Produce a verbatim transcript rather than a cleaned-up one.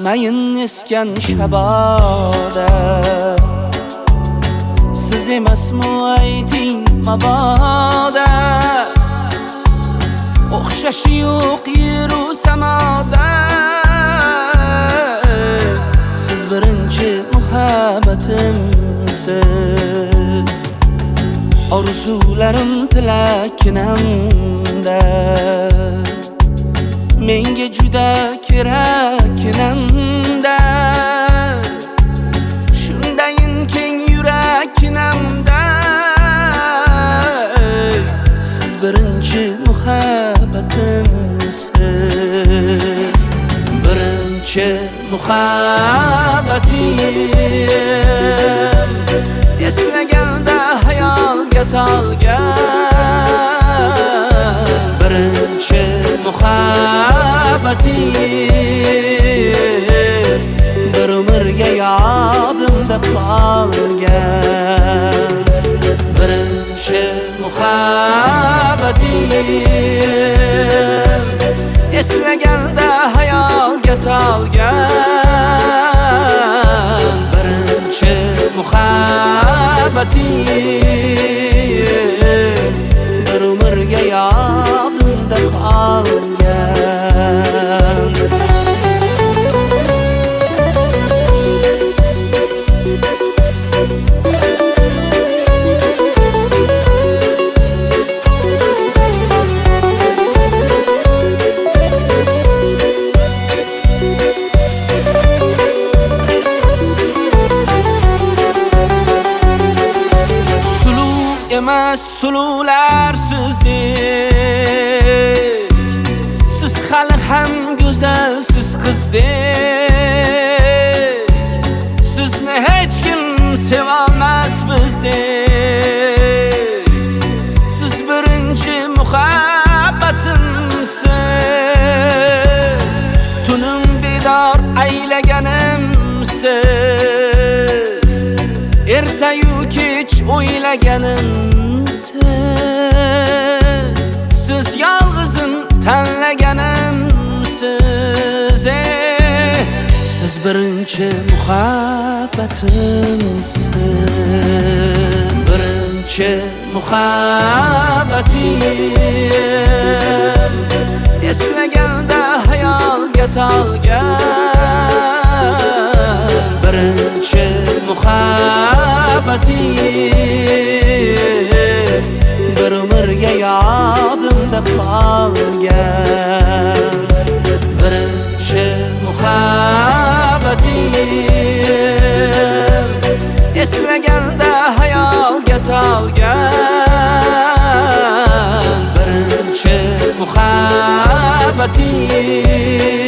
mayin esgan shaboda siz emasmi ayting maboda o'xshashi yo'q yeru samoda siz birinchi muhabbatimsiz orzularim tilakinamda menga juda keraknamda shundayin keng yuraknamda siz birinchi muhabbatimsiz birinchi muhabbatim eslaganda hayolga tolgan birinchi muhabbatim bir umrga yodimda qolgan birinchi muhabbatim eslaganda hayolga tolgan birinchi muhabbatim bir umrga yodimda qolgan emas sulular sizdek siz hali ham go'zalsiz qizdek sizni hech kim sevolmas bizdek siz birinchi muhabbatimsiz tunim bedor aylaganimsiz ertayu kech o'ylaganimsiz siz yolg'izim tanlaganimsiz eh, siz birinchi muhabbatimsiz birinchi muhabbatim eslaganda hayolga tolgan birinchi muhabbatim bir umrga yodimda qolgan birinchi muhabbatim eslaganda hayolga tolgan birinchi muhabbatim